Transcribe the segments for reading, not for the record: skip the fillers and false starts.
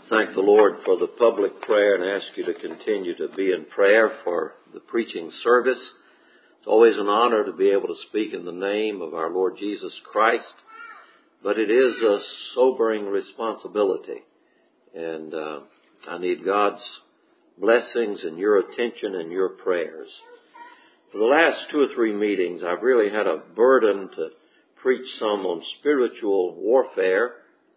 Thank the Lord for the public prayer and ask you to continue to be in prayer for the preaching service. It's always an honor to be able to speak in the name of our Lord Jesus Christ, but it is a sobering responsibility, and I need God's blessings and your attention and your prayers. For the last 2 or 3 meetings, I've really had a burden to preach some on spiritual warfare.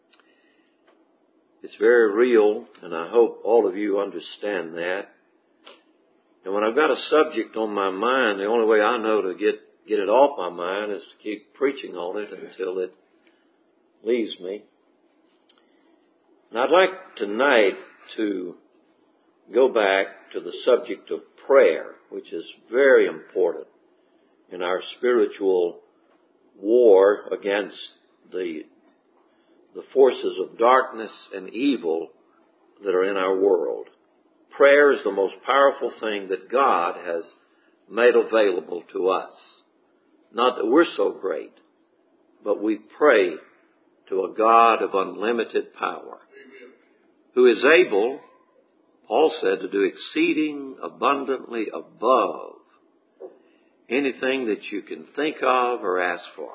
It's very real, and I hope all of you understand that. And when I've got a subject on my mind, the only way I know to get it off my mind is to keep preaching on it until it leaves me. And I'd like tonight to go back to the subject of prayer, which is very important in our spiritual war against the forces of darkness and evil that are in our world. Prayer is the most powerful thing that God has made available to us. Not that we're so great, but we pray to a God of unlimited power, who is able, Paul said, to do exceeding abundantly above anything that you can think of or ask for.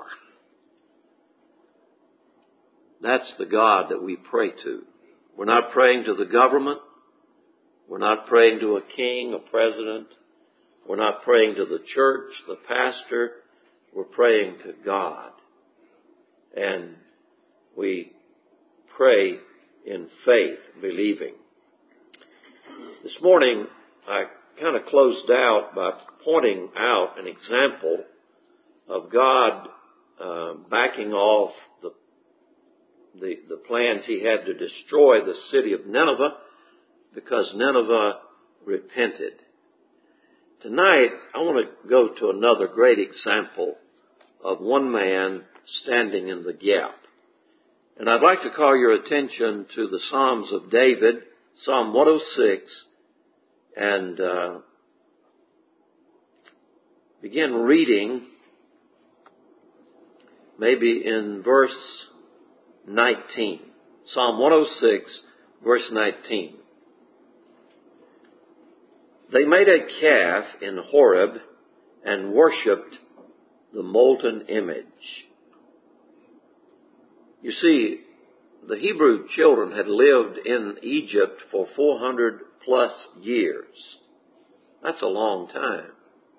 That's the God that we pray to. We're not praying to the government. We're not praying to a king, a president. We're not praying to the church, the pastor. We're praying to God. And we pray in faith, believing. This morning, I kind of closed out by pointing out an example of God backing off the plans he had to destroy the city of Nineveh because Nineveh repented. Tonight, I want to go to another great example of one man standing in the gap. And I'd like to call your attention to the Psalms of David, Psalm 106, and begin reading maybe in verse 19. Psalm 106, verse 19. They made a calf in Horeb and worshipped the molten image. You see, the Hebrew children had lived in Egypt for 400 plus years. That's a long time.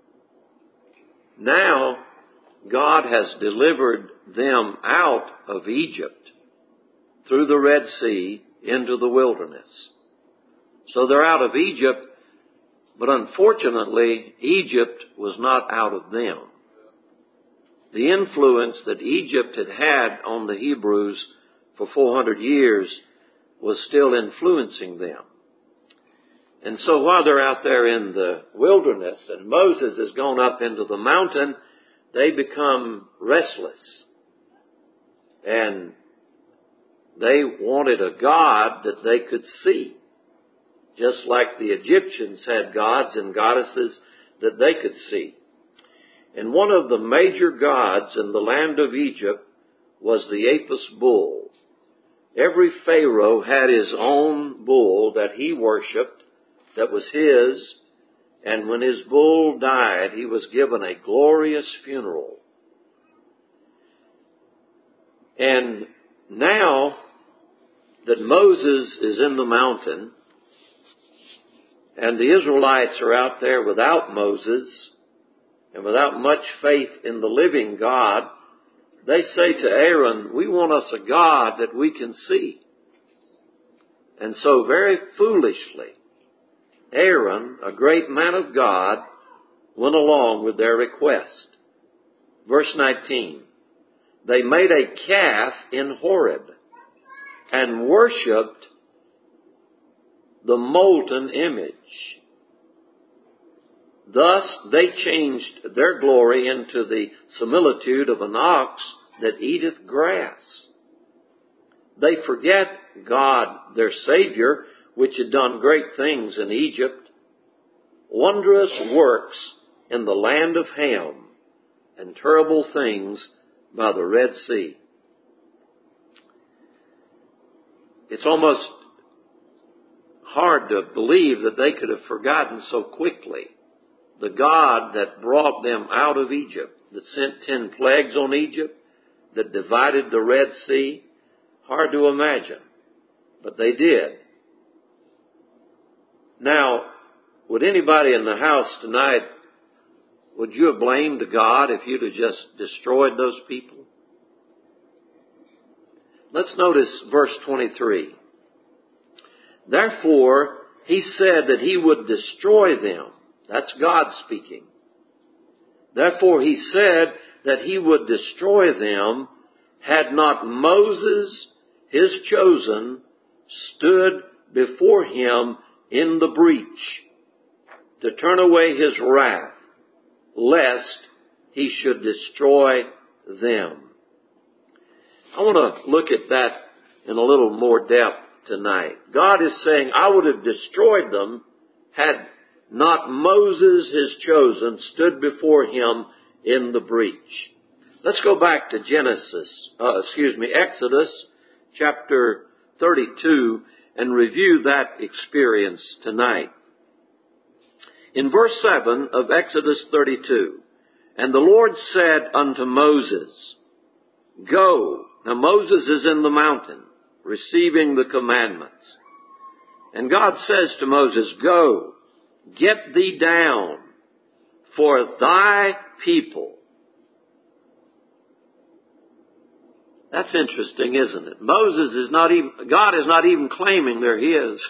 Now, God has delivered them out of Egypt through the Red Sea into the wilderness. So they're out of Egypt, but unfortunately, Egypt was not out of them. The influence that Egypt had had on the Hebrews for 400 years was still influencing them. And so while they're out there in the wilderness and Moses has gone up into the mountain, they become restless. And they wanted a God that they could see, just like the Egyptians had gods and goddesses that they could see. And one of the major gods in the land of Egypt was the Apis bull. Every pharaoh had his own bull that he worshipped, that was his, and when his bull died, he was given a glorious funeral. And now that Moses is in the mountain, and the Israelites are out there without Moses, and without much faith in the living God, they say to Aaron, we want us a God that we can see. And so very foolishly, Aaron, a great man of God, went along with their request. Verse 19, they made a calf in Horeb and worshipped the molten image. Thus they changed their glory into the similitude of an ox that eateth grass. They forget God, their Savior, which had done great things in Egypt, wondrous works in the land of Ham, and terrible things by the Red Sea. It's almost hard to believe that they could have forgotten so quickly the God that brought them out of Egypt, that sent 10 plagues on Egypt, that divided the Red Sea. Hard to imagine, but they did. Now, would anybody in the house tonight, would you have blamed God if you'd have just destroyed those people? Let's notice verse 23. Therefore, he said that he would destroy them. That's God speaking. Therefore, he said that he would destroy them had not Moses, his chosen, stood before him in the breach to turn away his wrath, lest he should destroy them. I want to look at that in a little more depth tonight. God is saying, I would have destroyed them had not Moses, his chosen, stood before him in the breach. Let's go back to Exodus chapter 32 and review that experience tonight. In verse 7 of Exodus 32, and the Lord said unto Moses, Go. Now Moses is in the mountain, receiving the commandments. And God says to Moses, Go, get thee down, for thy people. That's interesting, isn't it? God is not even claiming they're his.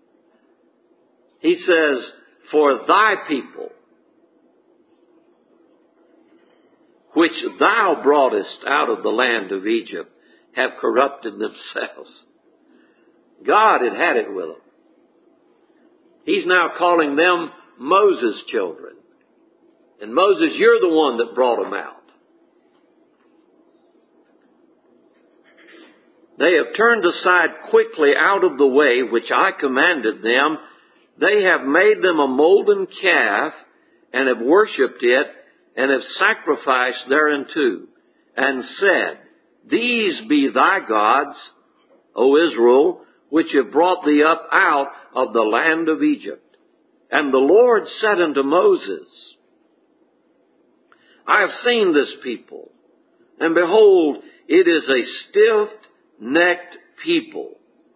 He says, for thy people, which thou broughtest out of the land of Egypt, have corrupted themselves. God had it with them. He's now calling them Moses' children. And Moses, you're the one that brought them out. They have turned aside quickly out of the way which I commanded them. They have made them a molten calf and have worshipped it and have sacrificed thereunto and said, These be thy gods, O Israel, which have brought thee up out of the land of Egypt. And the Lord said unto Moses, I have seen this people, and behold, it is a stiff-necked people.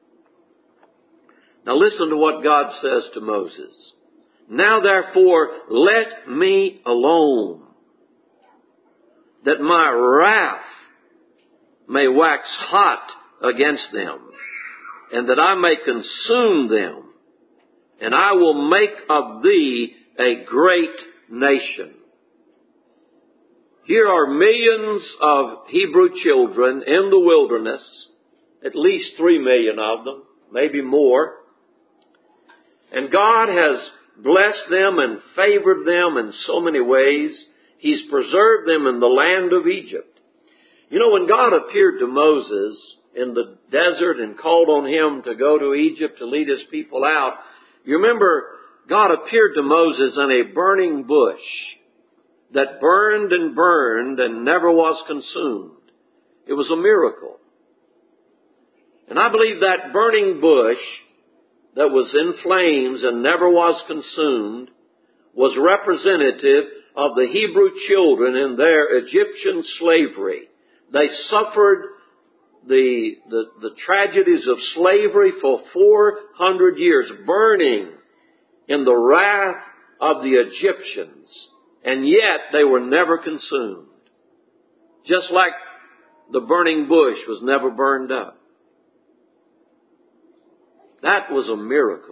Now listen to what God says to Moses. Now therefore, let me alone, that my wrath may wax hot against them, and that I may consume them, and I will make of thee a great nation. Here are millions of Hebrew children in the wilderness, at least 3 million of them, maybe more. And God has blessed them and favored them in so many ways. He's preserved them in the land of Egypt. You know, when God appeared to Moses in the desert and called on him to go to Egypt to lead his people out, you remember God appeared to Moses in a burning bush that burned and never was consumed. It was a miracle. And I believe that burning bush that was in flames and never was consumed was representative of the Hebrew children in their Egyptian slavery. They suffered the tragedies of slavery for 400 years, burning in the wrath of the Egyptians, and yet they were never consumed. Just like the burning bush was never burned up. That was a miracle.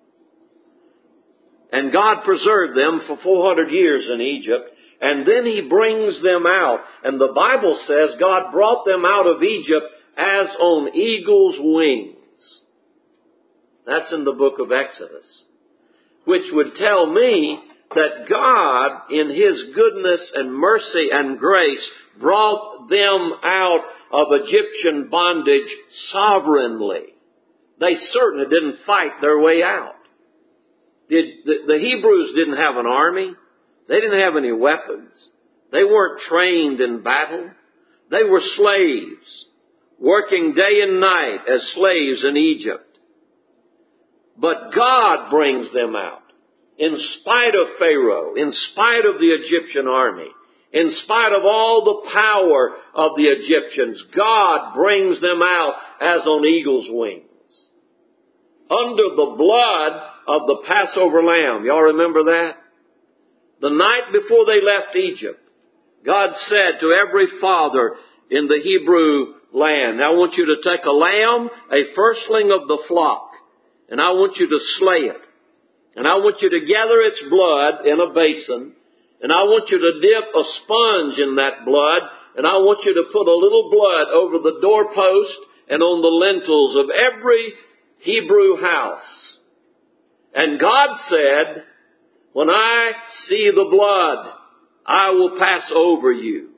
And God preserved them for 400 years in Egypt, and then He brings them out. And the Bible says God brought them out of Egypt as on eagle's wings. That's in the book of Exodus. Which would tell me that God, in His goodness and mercy and grace, brought them out of Egyptian bondage sovereignly. They certainly didn't fight their way out. The Hebrews didn't have an army. They didn't have any weapons. They weren't trained in battle. They were slaves, working day and night as slaves in Egypt. But God brings them out. In spite of Pharaoh, in spite of the Egyptian army, in spite of all the power of the Egyptians, God brings them out as on eagle's wings. Under the blood of the Passover lamb. Y'all remember that? The night before they left Egypt, God said to every father in the Hebrew land, I want you to take a lamb, a firstling of the flock, and I want you to slay it. And I want you to gather its blood in a basin, and I want you to dip a sponge in that blood, and I want you to put a little blood over the doorpost and on the lintels of every Hebrew house. And God said, when I see the blood, I will pass over you.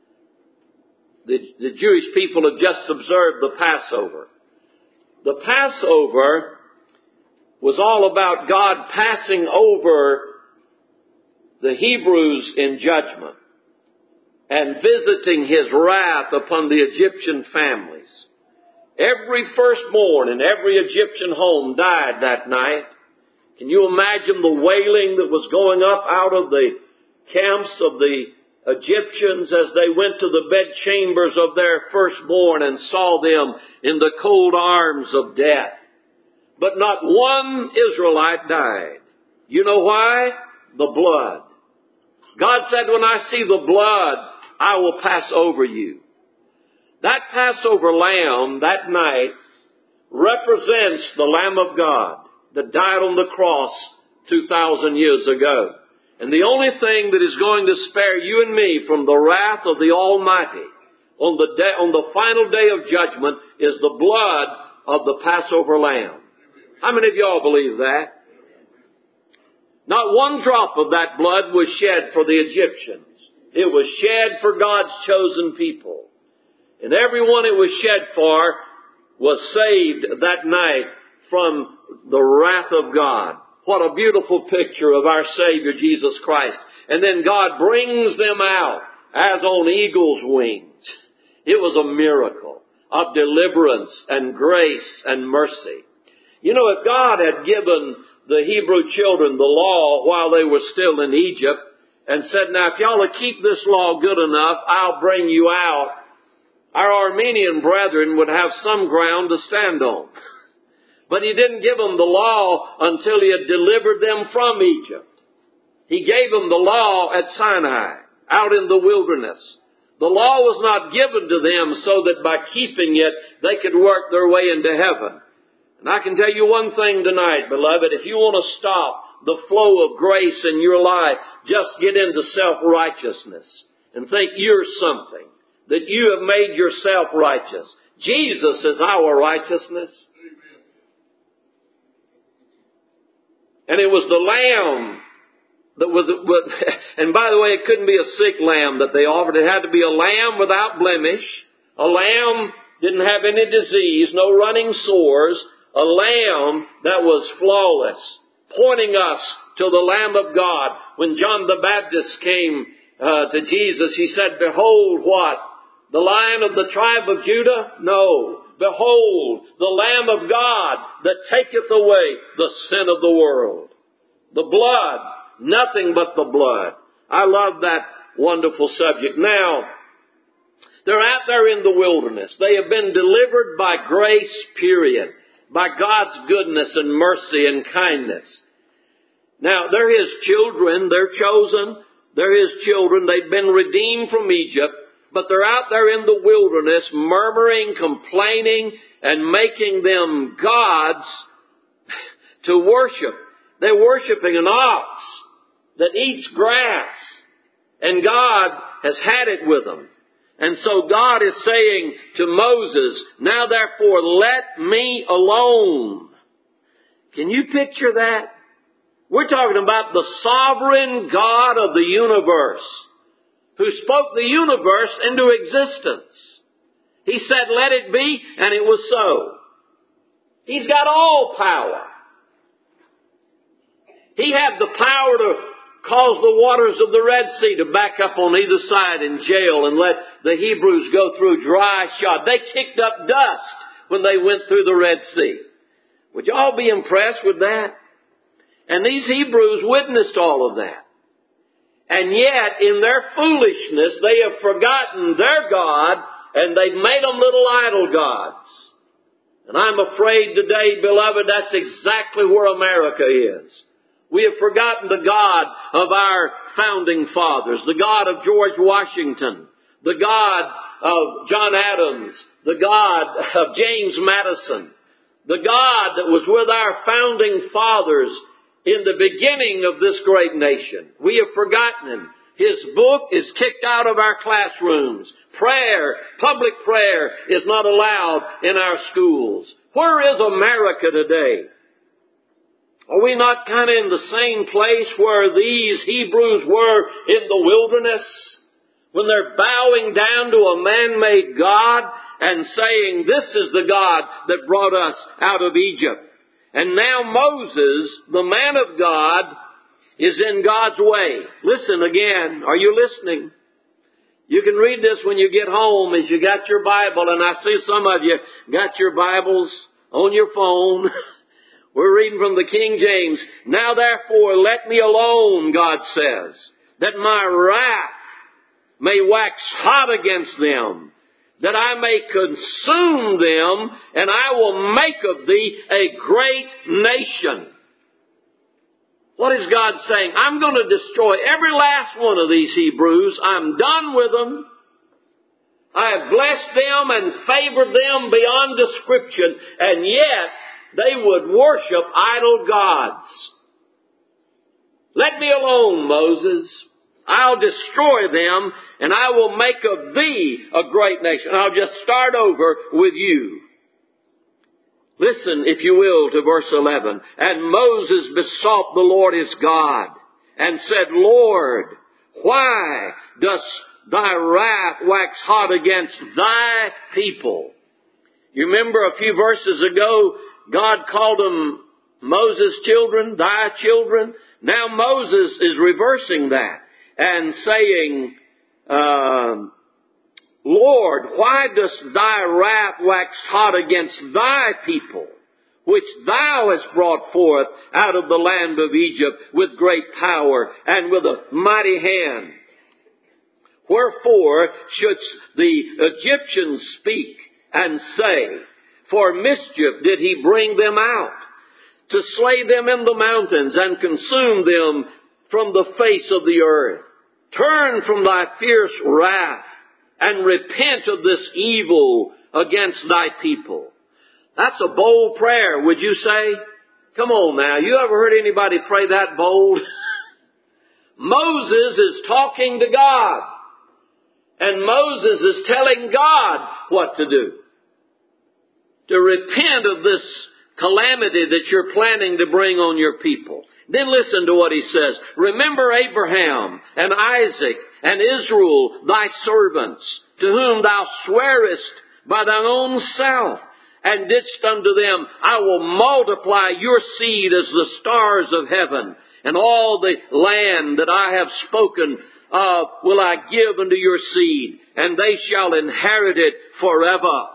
The Jewish people have just observed the Passover. The Passover was all about God passing over the Hebrews in judgment and visiting His wrath upon the Egyptian families. Every firstborn in every Egyptian home died that night. Can you imagine the wailing that was going up out of the camps of the Egyptians as they went to the bedchambers of their firstborn and saw them in the cold arms of death? But not one Israelite died. You know why? The blood. God said, when I see the blood, I will pass over you. That Passover lamb that night represents the Lamb of God that died on the cross 2,000 years ago. And the only thing that is going to spare you and me from the wrath of the Almighty on the final day of judgment is the blood of the Passover lamb. How many of y'all believe that? Not one drop of that blood was shed for the Egyptians. It was shed for God's chosen people. And everyone it was shed for was saved that night from the wrath of God. What a beautiful picture of our Savior Jesus Christ. And then God brings them out as on eagle's wings. It was a miracle of deliverance and grace and mercy. You know, if God had given the Hebrew children the law while they were still in Egypt and said, now if y'all will keep this law good enough, I'll bring you out, our Armenian brethren would have some ground to stand on. But He didn't give them the law until He had delivered them from Egypt. He gave them the law at Sinai, out in the wilderness. The law was not given to them so that by keeping it, they could work their way into heaven. And I can tell you one thing tonight, beloved, if you want to stop the flow of grace in your life, just get into self-righteousness and think you're something, that you have made yourself righteous. Jesus is our righteousness. And it was the lamb that was, and by the way, it couldn't be a sick lamb that they offered. It had to be a lamb without blemish. A lamb didn't have any disease, no running sores. A lamb that was flawless, pointing us to the Lamb of God. When John the Baptist came to Jesus, he said, behold what? The Lion of the tribe of Judah? No. Behold, the Lamb of God that taketh away the sin of the world. The blood, nothing but the blood. I love that wonderful subject. Now, they're out there in the wilderness. They have been delivered by grace, period. By God's goodness and mercy and kindness. Now, they're His children. They're chosen. They're His children. They've been redeemed from Egypt. But they're out there in the wilderness murmuring, complaining, and making them gods to worship. They're worshiping an ox that eats grass. And God has had it with them. And so God is saying to Moses, now therefore let me alone. Can you picture that? We're talking about the sovereign God of the universe who spoke the universe into existence. He said, let it be, and it was so. He's got all power. He had the power to cause the waters of the Red Sea to back up on either side in jail and let the Hebrews go through dry shod. They kicked up dust when they went through the Red Sea. Would you all be impressed with that? And these Hebrews witnessed all of that. And yet, in their foolishness, they have forgotten their God, and they've made them little idol gods. And I'm afraid today, beloved, that's exactly where America is. We have forgotten the God of our founding fathers, the God of George Washington, the God of John Adams, the God of James Madison, the God that was with our founding fathers in the beginning of this great nation. We have forgotten Him. His book is kicked out of our classrooms. Prayer, public prayer, is not allowed in our schools. Where is America today? Are we not kind of in the same place where these Hebrews were in the wilderness? When they're bowing down to a man-made God and saying, this is the God that brought us out of Egypt. And now Moses, the man of God, is in God's way. Listen again. Are you listening? You can read this when you get home as you got your Bible. And I see some of you got your Bibles on your phone. We're reading from the King James. Now therefore let me alone, God says, that my wrath may wax hot against them, that I may consume them, and I will make of thee a great nation. What is God saying? I'm going to destroy every last one of these Hebrews. I'm done with them. I have blessed them and favored them beyond description, and yet they would worship idol gods. Let me alone, Moses. I'll destroy them, and I will make of thee a great nation. I'll just start over with you. Listen, if you will, to verse 11. And Moses besought the Lord his God, and said, Lord, why dost thy wrath wax hot against thy people? You remember a few verses ago, God called them Moses' children, thy children. Now Moses is reversing that and saying, Lord, why dost thy wrath wax hot against thy people, which thou hast brought forth out of the land of Egypt with great power and with a mighty hand? Wherefore shouldst the Egyptians speak and say, for mischief did he bring them out, to slay them in the mountains and consume them from the face of the earth? Turn from thy fierce wrath and repent of this evil against thy people. That's a bold prayer, would you say? Come on now, you ever heard anybody pray that bold? Moses is talking to God, and Moses is telling God what to do. To repent of this calamity that you're planning to bring on your people. Then listen to what he says. Remember Abraham and Isaac and Israel, thy servants, to whom thou swearest by thine own self, and didst unto them, I will multiply your seed as the stars of heaven, and all the land that I have spoken of will I give unto your seed, and they shall inherit it forever.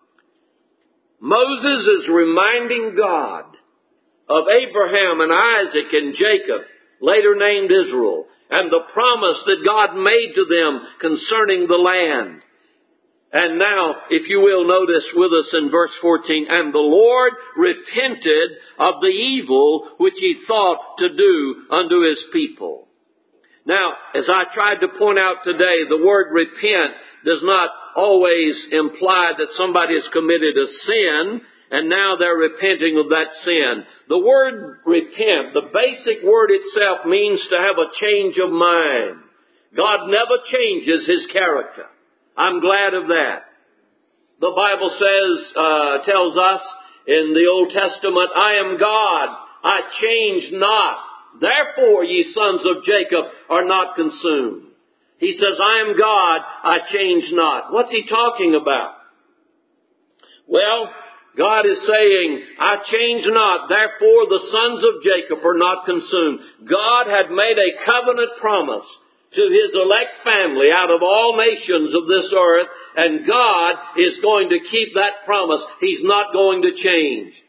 Moses is reminding God of Abraham and Isaac and Jacob, later named Israel, and the promise that God made to them concerning the land. And now, if you will, notice with us in verse 14, and the Lord repented of the evil which he thought to do unto his people. Now, as I tried to point out today, the word repent does not always imply that somebody has committed a sin and now they're repenting of that sin. The word repent, the basic word itself, means to have a change of mind. God never changes his character. I'm glad of that. The Bible tells us in the Old Testament, I am God, I change not. Therefore, ye sons of Jacob are not consumed. He says, I am God, I change not. What's he talking about? Well, God is saying, I change not, therefore the sons of Jacob are not consumed. God had made a covenant promise to his elect family out of all nations of this earth, and God is going to keep that promise. He's not going to change.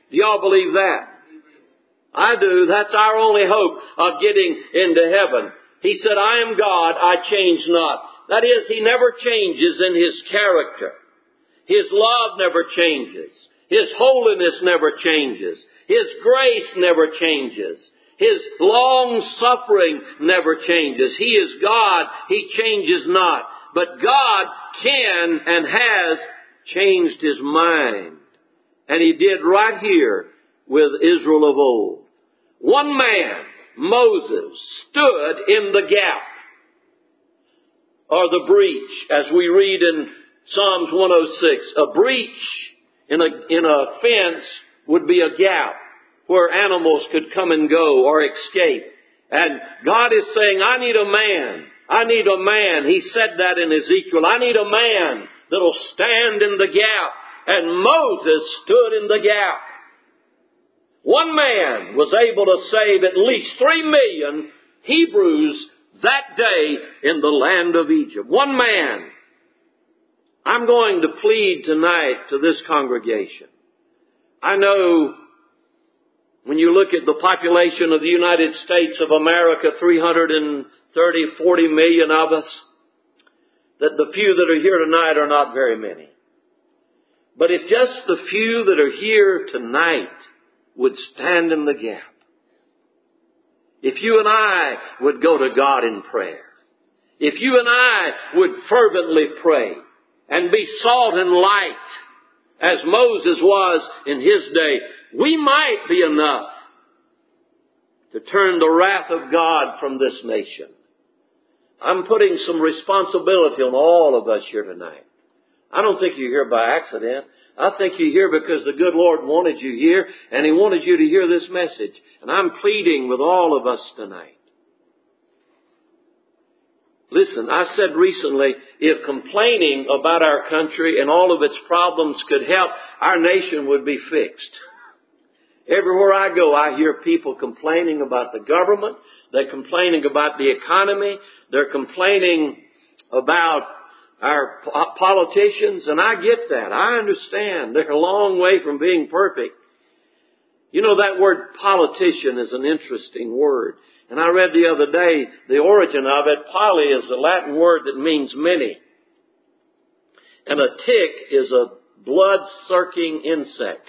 Do y'all believe that? I do. That's our only hope of getting into heaven. He said, I am God, I change not. That is, He never changes in His character. His love never changes. His holiness never changes. His grace never changes. His long suffering never changes. He is God. He changes not. But God can and has changed His mind. And He did right here with Israel of old. One man, Moses, stood in the gap, or the breach, as we read in Psalms 106. A breach in a fence would be a gap where animals could come and go or escape. And God is saying, I need a man. I need a man. He said that in Ezekiel. I need a man that'll stand in the gap. And Moses stood in the gap. One man was able to save at least 3 million Hebrews that day in the land of Egypt. One man. I'm going to plead tonight to this congregation. I know when you look at the population of the United States of America, 40 million of us, that the few that are here tonight are not very many. But if just the few that are here tonight would stand in the gap, if you and I would go to God in prayer, if you and I would fervently pray and be salt and light, as Moses was in his day, we might be enough to turn the wrath of God from this nation. I'm putting some responsibility on all of us here tonight. I don't think you're here by accident. I think you're here because the good Lord wanted you here, and He wanted you to hear this message. And I'm pleading with all of us tonight. Listen, I said recently, if complaining about our country and all of its problems could help, our nation would be fixed. Everywhere I go, I hear people complaining about the government. They're complaining about the economy. They're complaining about our politicians, and I get that. I understand. They're a long way from being perfect. You know, that word politician is an interesting word. And I read the other day the origin of it. Poly is a Latin word that means many. And a tick is a blood-sucking insect.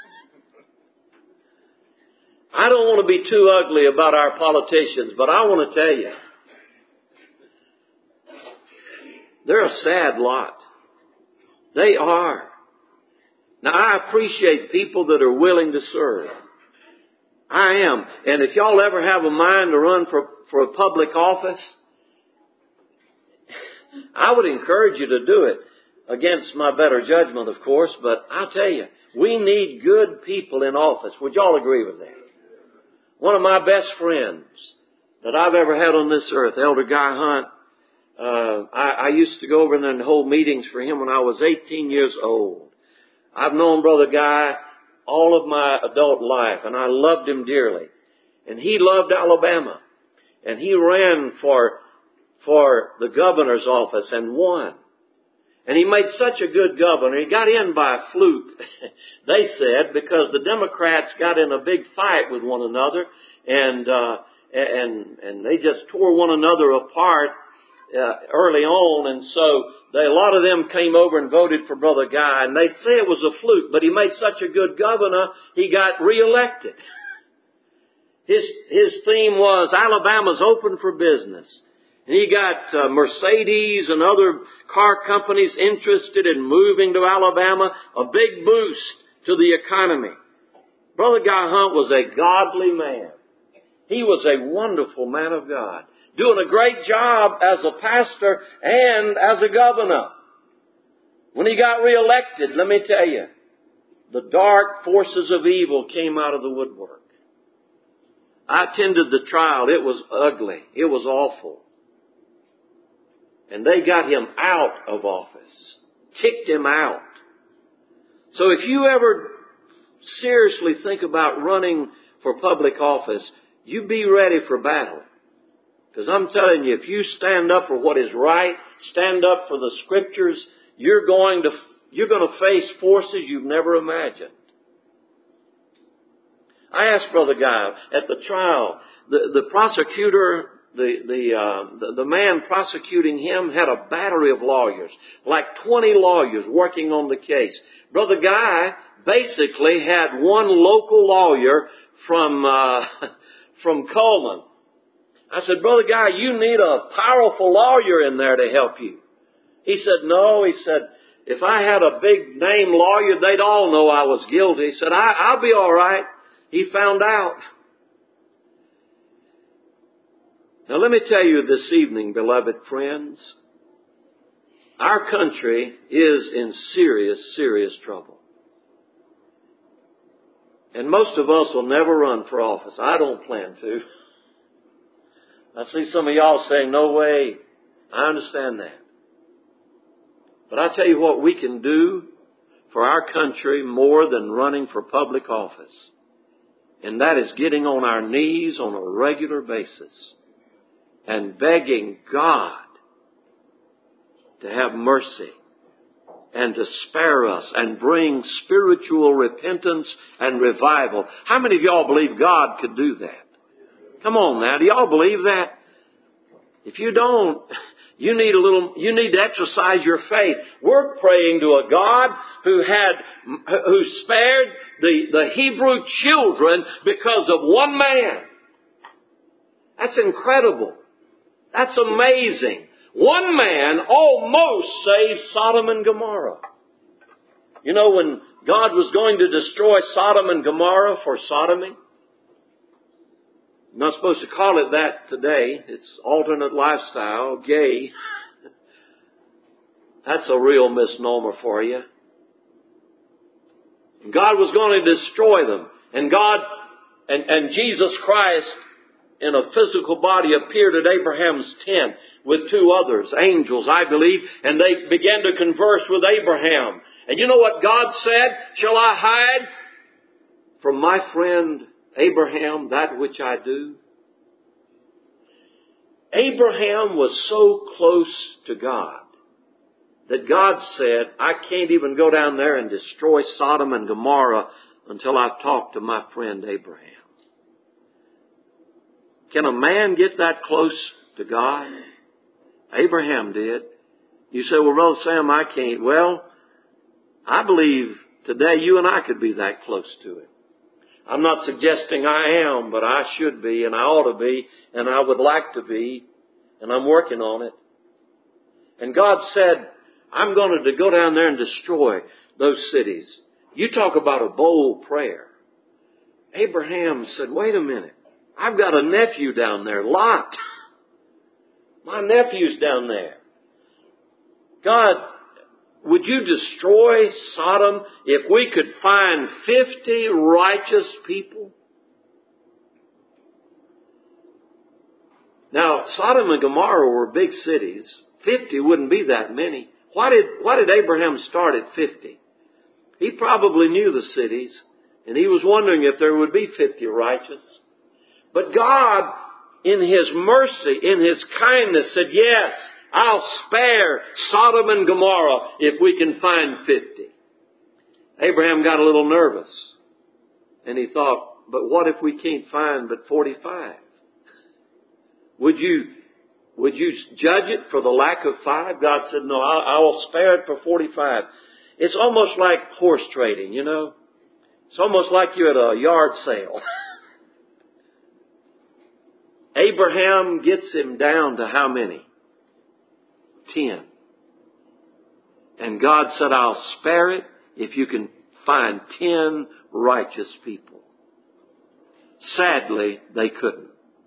I don't want to be too ugly about our politicians, but I want to tell you, they're a sad lot. They are. Now, I appreciate people that are willing to serve. I am. And if y'all ever have a mind to run for a public office, I would encourage you to do it against my better judgment, of course. But I'll tell you, we need good people in office. Would y'all agree with that? One of my best friends that I've ever had on this earth, Elder Guy Hunt, I used to go over there and hold meetings for him when I was 18 years old. I've known Brother Guy all of my adult life, and I loved him dearly. And he loved Alabama. And he ran for the governor's office and won. And he made such a good governor. He got in by a fluke, they said, because the Democrats got in a big fight with one another, and they just tore one another apart early on, and so a lot of them came over and voted for Brother Guy, and they say it was a fluke, but he made such a good governor, he got reelected. His theme was Alabama's open for business. And he got Mercedes and other car companies interested in moving to Alabama, a big boost to the economy. Brother Guy Hunt was a godly man. He was a wonderful man of God, doing a great job as a pastor and as a governor. When he got reelected, let me tell you, the dark forces of evil came out of the woodwork. I attended the trial. It was ugly. It was awful. And they got him out of office, kicked him out. So if you ever seriously think about running for public office, you be ready for battle. Because I'm telling you, if you stand up for what is right, stand up for the Scriptures, you're going to face forces you've never imagined. I asked Brother Guy at the trial, the prosecutor, the man prosecuting him had a battery of lawyers, like 20 lawyers working on the case. Brother Guy basically had one local lawyer from Coleman. I said, Brother Guy, you need a powerful lawyer in there to help you. He said, no. He said, if I had a big name lawyer, they'd all know I was guilty. He said, I'll be all right. He found out. Now let me tell you this evening, beloved friends, our country is in serious, serious trouble. And most of us will never run for office. I don't plan to. I see some of y'all saying, no way. I understand that. But I tell you what we can do for our country more than running for public office. And that is getting on our knees on a regular basis and begging God to have mercy and to spare us and bring spiritual repentance and revival. How many of y'all believe God could do that? Come on now, do y'all believe that? If you don't, you need to exercise your faith. We're praying to a God who spared the Hebrew children because of one man. That's incredible. That's amazing. One man almost saved Sodom and Gomorrah. You know, when God was going to destroy Sodom and Gomorrah for sodomy, I'm not supposed to call it that today. It's alternate lifestyle, gay. That's a real misnomer for you. God was going to destroy them. And God and Jesus Christ in a physical body appeared at Abraham's tent with two others, angels, I believe, and they began to converse with Abraham. And you know what God said? Shall I hide from my friend Abraham that which I do? Abraham was so close to God that God said, I can't even go down there and destroy Sodom and Gomorrah until I've talked to my friend Abraham. Can a man get that close to God? Abraham did. You say, well, Brother Sam, I can't. Well, I believe today you and I could be that close to Him. I'm not suggesting I am, but I should be, and I ought to be, and I would like to be, and I'm working on it. And God said, I'm going to go down there and destroy those cities. You talk about a bold prayer. Abraham said, wait a minute. I've got a nephew down there, Lot. My nephew's down there. God, would you destroy Sodom if we could find 50 righteous people? Now, Sodom and Gomorrah were big cities. 50 wouldn't be that many. Why did Abraham start at 50? He probably knew the cities, and he was wondering if there would be 50 righteous. But God, in His mercy, in His kindness, said, yes, I'll spare Sodom and Gomorrah if we can find 50. Abraham got a little nervous. And he thought, but what if we can't find but 45? Would you judge it for the lack of 5? God said, no, I will spare it for 45. It's almost like horse trading, you know. It's almost like you're at a yard sale. Abraham gets him down to how many? 10. And God said, I'll spare it if you can find 10 righteous people. Sadly, they couldn't.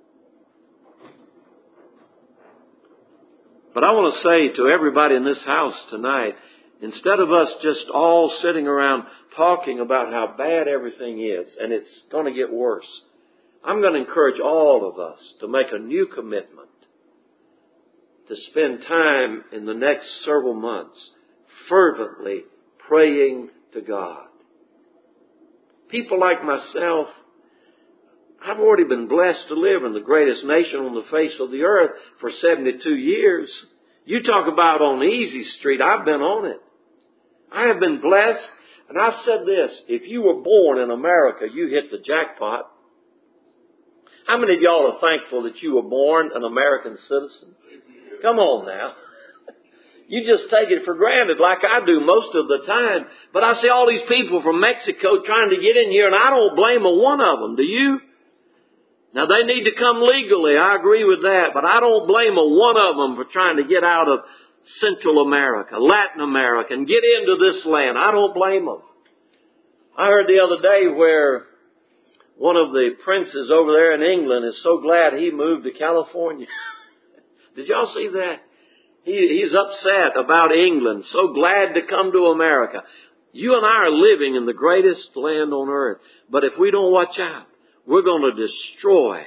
But I want to say to everybody in this house tonight, instead of us just all sitting around talking about how bad everything is, and it's going to get worse, I'm going to encourage all of us to make a new commitment to spend time in the next several months fervently praying to God. People like myself, I've already been blessed to live in the greatest nation on the face of the earth for 72 years. You talk about on easy street, I've been on it. I have been blessed. And I've said this, if you were born in America, you hit the jackpot. How many of y'all are thankful that you were born an American citizen? Come on now. You just take it for granted like I do most of the time. But I see all these people from Mexico trying to get in here, and I don't blame a one of them. Do you? Now, they need to come legally. I agree with that. But I don't blame a one of them for trying to get out of Central America, Latin America, and get into this land. I don't blame them. I heard the other day where one of the princes over there in England is so glad he moved to California. Did y'all see that? He's upset about England, so glad to come to America. You and I are living in the greatest land on earth. But if we don't watch out, we're going to destroy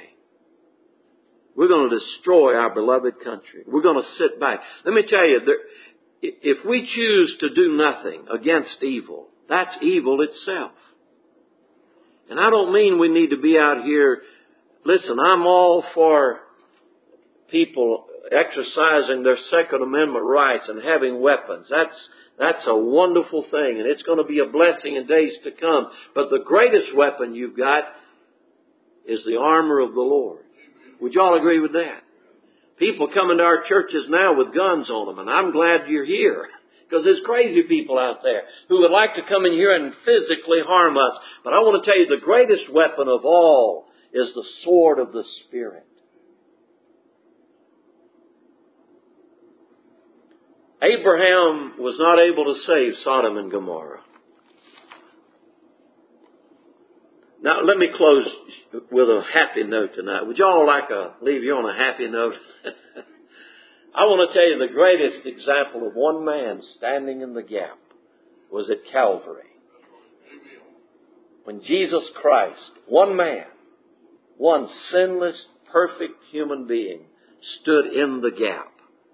our beloved country. We're going to sit back. Let me tell you, if we choose to do nothing against evil, that's evil itself. And I don't mean we need to be out here. Listen, I'm all for people exercising their Second Amendment rights and having weapons. That's a wonderful thing, and it's going to be a blessing in days to come. But the greatest weapon you've got is the armor of the Lord. Would you all agree with that? People come into our churches now with guns on them, and I'm glad you're here. Because there's crazy people out there who would like to come in here and physically harm us. But I want to tell you, the greatest weapon of all is the sword of the Spirit. Abraham was not able to save Sodom and Gomorrah. Now, let me close with a happy note tonight. Would you all like to leave you on a happy note? I want to tell you the greatest example of one man standing in the gap was at Calvary. When Jesus Christ, one man, one sinless, perfect human being, stood in the gap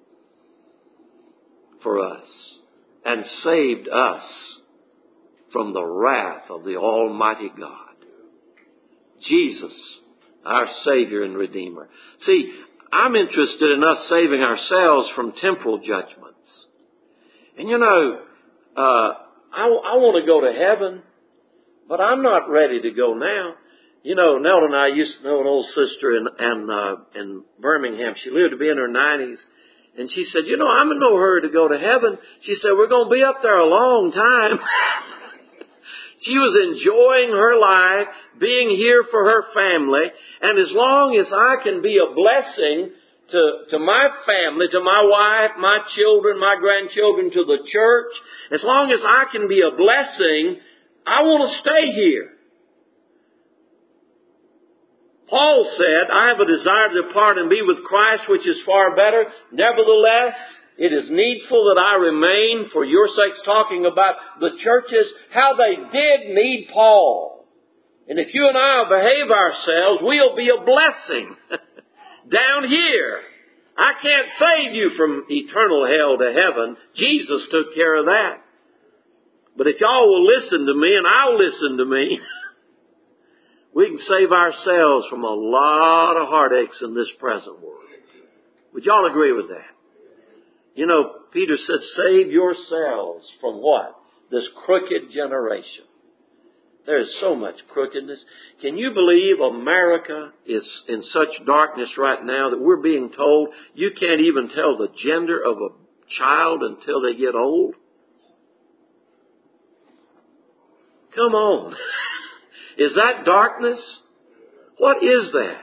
for us and saved us from the wrath of the Almighty God. Jesus, our Savior and Redeemer. See, I'm interested in us saving ourselves from temporal judgments. And you know, I want to go to heaven, but I'm not ready to go now. You know, Nelda and I used to know an old sister in Birmingham. She lived to be in her 90s. And she said, you know, I'm in no hurry to go to heaven. She said, we're going to be up there a long time. She was enjoying her life, being here for her family. And as long as I can be a blessing to my family, to my wife, my children, my grandchildren, to the church, as long as I can be a blessing, I want to stay here. Paul said, I have a desire to depart and be with Christ, which is far better. Nevertheless, it is needful that I remain for your sakes, talking about the churches, how they did need Paul. And if you and I behave ourselves, we'll be a blessing down here. I can't save you from eternal hell to heaven. Jesus took care of that. But if y'all will listen to me, and I'll listen to me, we can save ourselves from a lot of heartaches in this present world. Would y'all agree with that? You know, Peter said, save yourselves from what? This crooked generation. There is so much crookedness. Can you believe America is in such darkness right now that we're being told you can't even tell the gender of a child until they get old? Come on. Is that darkness? What is that?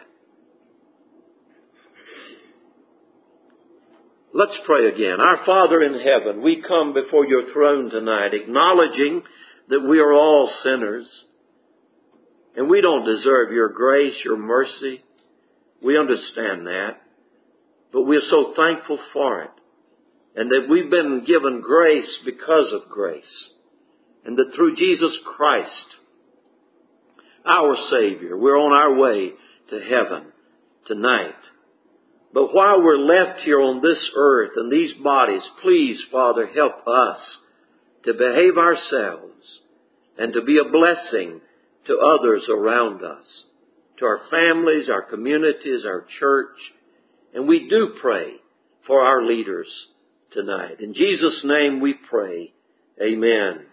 Let's pray again. Our Father in heaven, we come before your throne tonight, acknowledging that we are all sinners, and we don't deserve your grace, your mercy. We understand that, but we're so thankful for it, and that we've been given grace because of grace, and that through Jesus Christ, our Savior, we're on our way to heaven tonight. But while we're left here on this earth and these bodies, please, Father, help us to behave ourselves and to be a blessing to others around us, to our families, our communities, our church. And we do pray for our leaders tonight. In Jesus' name we pray. Amen.